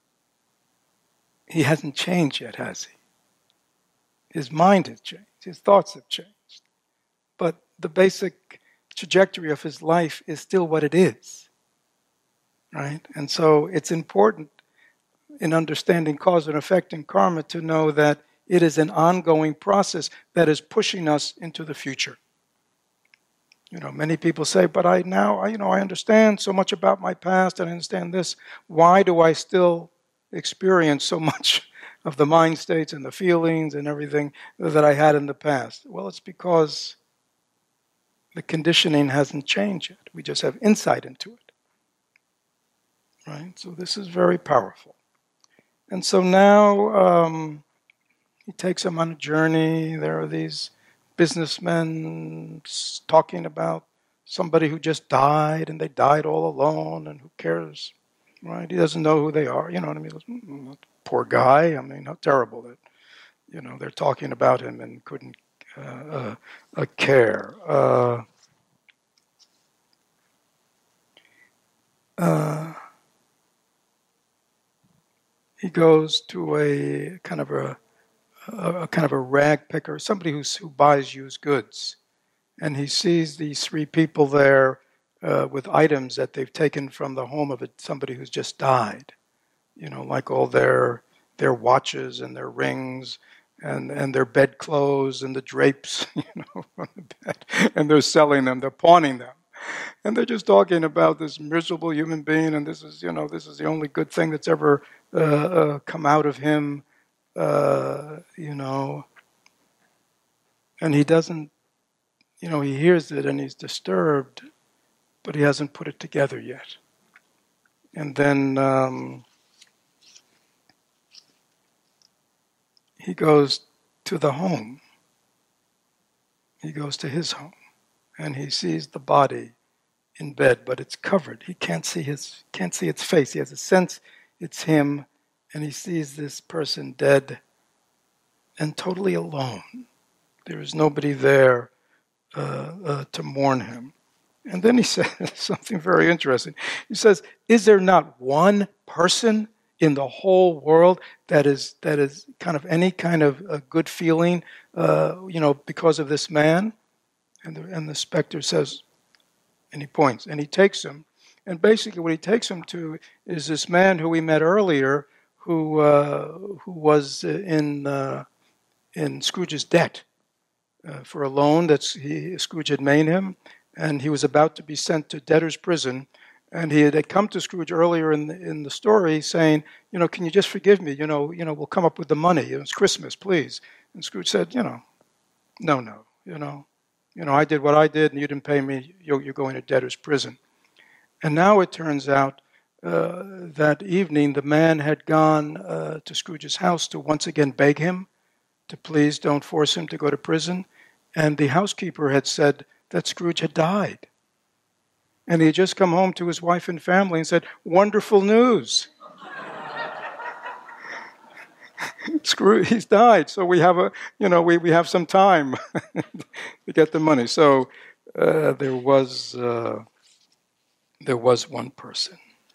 he hasn't changed yet, has he? His mind has changed. His thoughts have changed. But the basic trajectory of his life is still what it is. Right? And so it's important in understanding cause and effect and karma to know that it is an ongoing process that is pushing us into the future. You know, many people say, but I now, you know, I understand so much about my past and I understand this. Why do I still experience so much of the mind states and the feelings and everything that I had in the past? Well, it's because The conditioning hasn't changed yet. We just have insight into it. Right? So this is very powerful. And so now um, he takes him on a journey. There are these businessmen talking about somebody who just died, and they died all alone, and who cares, right? He doesn't know who they are, you know what I mean? Mm, poor guy, I mean, how terrible that, you know, they're talking about him and couldn't uh, uh, uh, care. Uh, uh, he goes to a kind of a, a, a kind of a rag picker, somebody who's, who buys used goods. And he sees these three people there uh, with items that they've taken from the home of a, somebody who's just died. You know, like all their their watches and their rings and, and their bedclothes and the drapes, you know, on the bed. And they're selling them, they're pawning them. And they're just talking about this miserable human being, and this is, you know, this is the only good thing that's ever uh, uh, come out of him, uh, you know. And he doesn't, you know, he hears it and he's disturbed, but he hasn't put it together yet. And then um, he goes to the home. He goes to his home, and he sees the body in bed, but it's covered. He can't see his, can't see its face. He has a sense it's him, and he sees this person dead and totally alone. There is nobody there Uh, uh, to mourn him. And then he says something very interesting. He says, is there not one person in the whole world that is that is kind of any kind of a good feeling, uh, you know, because of this man? And the, and the specter says, and he points, and he takes him. And basically what he takes him to is this man who we met earlier, who uh, who was in uh, in Scrooge's debt. Uh, for a loan that Scrooge had made him, and he was about to be sent to debtor's prison. And he had, had come to Scrooge earlier in the, in the story saying, you know, can you just forgive me? You know, you know, we'll come up with the money. It's Christmas, please. And Scrooge said, you know, no, no, you know, you know, I did what I did, and you didn't pay me. You're, you're going to debtor's prison. And now it turns out uh, that evening the man had gone uh, to Scrooge's house to once again beg him to please don't force him to go to prison. And the housekeeper had said that Scrooge had died. And he had just come home to his wife and family and said, wonderful news. Scrooge, he's died. So we have a, you know, we, we have some time to get the money. So uh, there was uh, there was one person.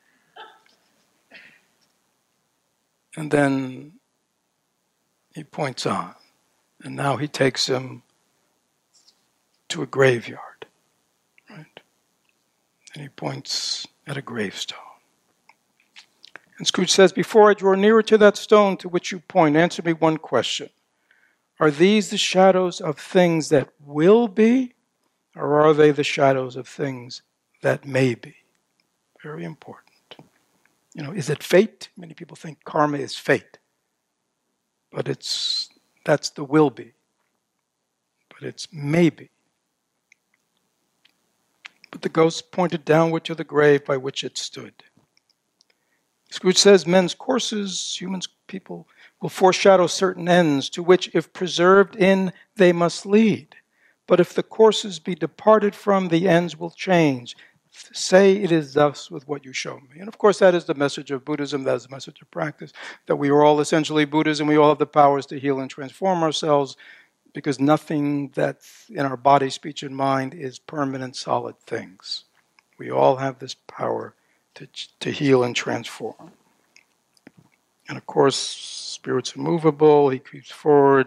And then he points on, and now he takes him to a graveyard, right? And he points at a gravestone. And Scrooge says, before I draw nearer to that stone to which you point, answer me one question. Are these the shadows of things that will be, or are they the shadows of things that may be? Very important. You know, is it fate? Many people think karma is fate. But it's, that's the will be. But it's maybe. But the ghost pointed downward to the grave by which it stood. Scrooge says men's courses, humans, people, will foreshadow certain ends to which, if preserved in, they must lead. But if the courses be departed from, the ends will change. Say it is thus with what you show me. And of course that is the message of Buddhism, that is the message of practice, that we are all essentially Buddhas and we all have the powers to heal and transform ourselves, because nothing that's in our body, speech, and mind is permanent, solid things. We all have this power to, to heal and transform. And of course, spirit's immovable, he creeps forward,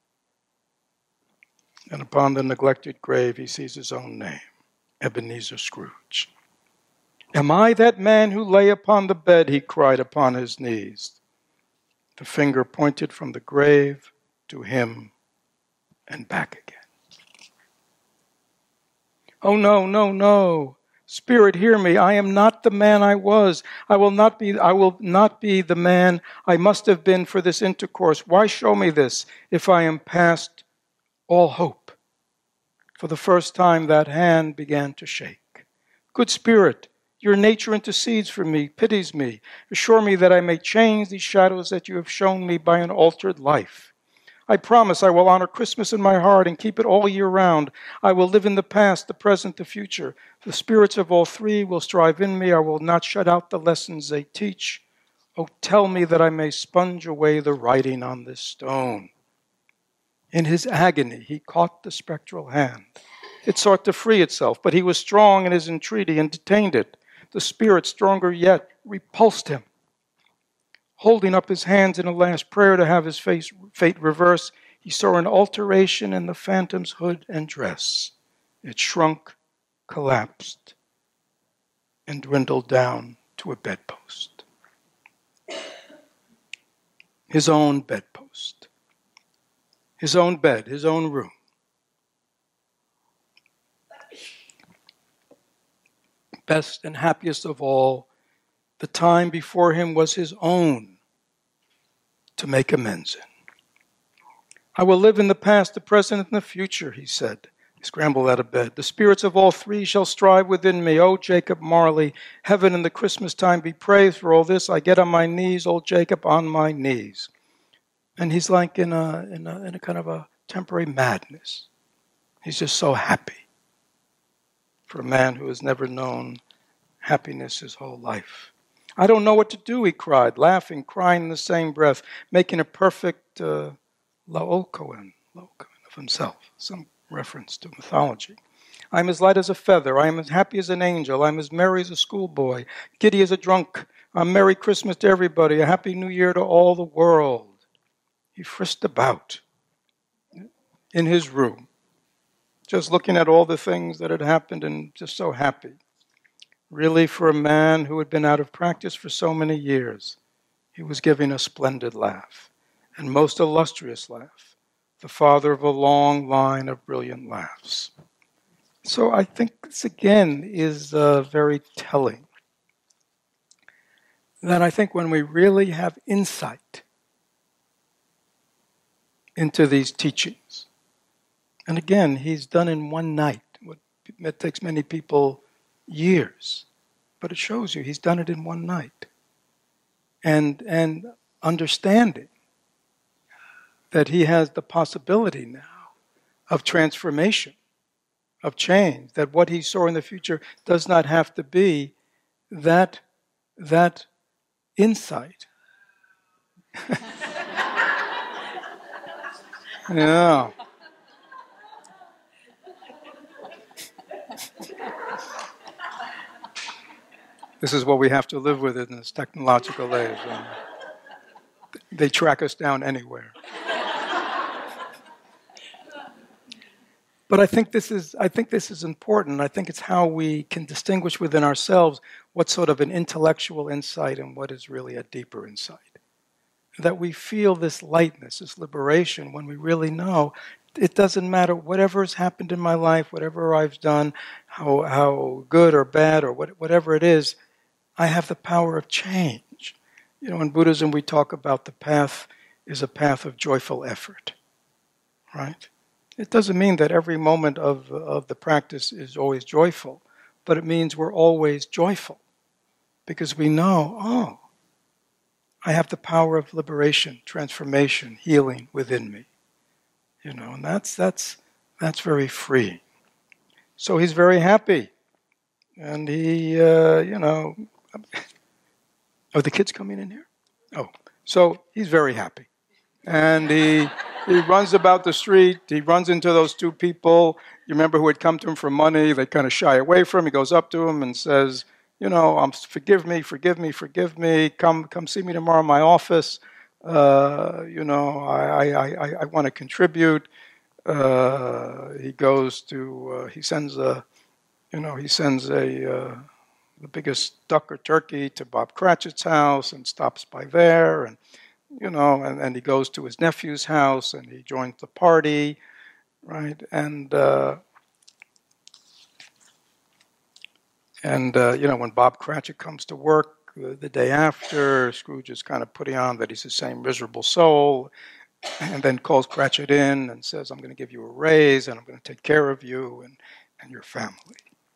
and upon the neglected grave he sees his own name. Ebenezer Scrooge. Am I that man who lay upon the bed, he cried upon his knees. The finger pointed from the grave to him and back again. Oh no, no, no. Spirit, hear me. I am not the man I was. I will not be, I will not be the man I must have been for this intercourse. Why show me this if I am past all hope? For the first time, that hand began to shake. Good Spirit, your nature intercedes for me, pities me. Assure me that I may change these shadows that you have shown me by an altered life. I promise I will honor Christmas in my heart and keep it all year round. I will live in the past, the present, the future. The spirits of all three will strive in me. I will not shut out the lessons they teach. Oh, tell me that I may sponge away the writing on this stone. In his agony, he caught the spectral hand. It sought to free itself, but he was strong in his entreaty and detained it. The spirit, stronger yet, repulsed him. Holding up his hands in a last prayer to have his face, fate reverse, he saw an alteration in the phantom's hood and dress. It shrunk, collapsed, and dwindled down to a bedpost. His own bedpost. His own bed, his own room. Best and happiest of all, the time before him was his own to make amends in. I will live in the past, the present, and the future, he said. He scrambled out of bed. The spirits of all three shall strive within me. Oh, Jacob Marley, heaven in the Christmas time be praised for all this. I get on my knees, old Jacob, on my knees. And he's like in a, in a, in a kind of a temporary madness. He's just so happy for a man who has never known happiness his whole life. I don't know what to do, he cried, laughing, crying in the same breath, making a perfect uh, Laocoon, Laocoon of himself, some reference to mythology. I'm as light as a feather. I am as happy as an angel. I'm as merry as a schoolboy, giddy as a drunk. A Merry Christmas to everybody, a Happy New Year to all the world. He frisked about in his room, just looking at all the things that had happened and just so happy. Really, for a man who had been out of practice for so many years, he was giving a splendid laugh, and most illustrious laugh, the father of a long line of brilliant laughs. So I think this again is uh, very telling, that I think when we really have insight into these teachings, and again, he's done in one night what it takes many people years, but it shows you he's done it in one night. And and understanding that he has the possibility now of transformation, of change, that what he saw in the future does not have to be that, that insight. Yeah. This is what we have to live with in this technological age. Um, they track us down anywhere. But I think this is I think this is important. I think it's how we can distinguish within ourselves what's sort of an intellectual insight and what is really a deeper insight. That we feel this lightness, this liberation, when we really know it doesn't matter whatever has happened in my life, whatever I've done, how how good or bad or what, whatever it is, I have the power of change. You know, in Buddhism we talk about the path is a path of joyful effort, right? It doesn't mean that every moment of, of the practice is always joyful, but it means we're always joyful because we know, oh, I have the power of liberation, transformation, healing within me. You know, and that's that's that's very free. So he's very happy, and he, uh, you know, are the kids coming in here? Oh, so he's very happy, and he he runs about the street. He runs into those two people. You remember who had come to him for money? They kind of shy away from him. He goes up to him and says, you know, um, forgive me, forgive me, forgive me. Come, come see me tomorrow in my office. Uh, you know, I, I, I, I want to contribute. Uh, he goes to, uh, he sends a, you know, he sends a uh, the biggest duck or turkey to Bob Cratchit's house and stops by there, and you know, and, and he goes to his nephew's house and he joins the party, right? And uh, and uh, you know, when Bob Cratchit comes to work the, the day after, Scrooge is kind of putting on that he's the same miserable soul. and then calls Cratchit in and says, I'm going to give you a raise, and I'm going to take care of you and, and your family.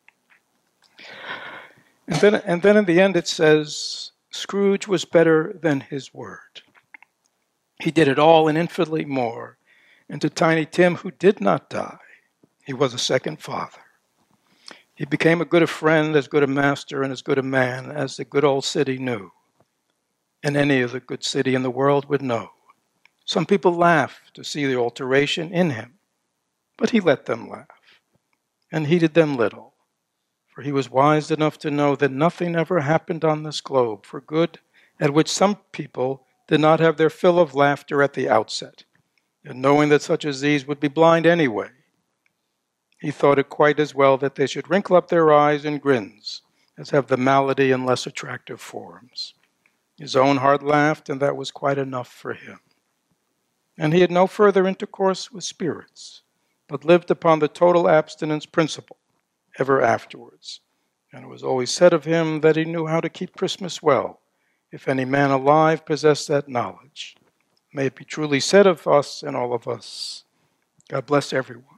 And then, and then in the end it says, Scrooge was better than his word. He did it all and infinitely more. And to Tiny Tim, who did not die, he was a second father. He became as good a friend, as good a master, and as good a man as the good old city knew. And any other good city in the world would know. Some people laughed to see the alteration in him, but he let them laugh, and heeded them little, for he was wise enough to know that nothing ever happened on this globe for good at which some people did not have their fill of laughter at the outset, and knowing that such as these would be blind anyway, he thought it quite as well that they should wrinkle up their eyes in grins as have the malady in less attractive forms. His own heart laughed, and that was quite enough for him. And he had no further intercourse with spirits, but lived upon the total abstinence principle ever afterwards. And it was always said of him that he knew how to keep Christmas well, if any man alive possessed that knowledge. May it be truly said of us and all of us. God bless everyone.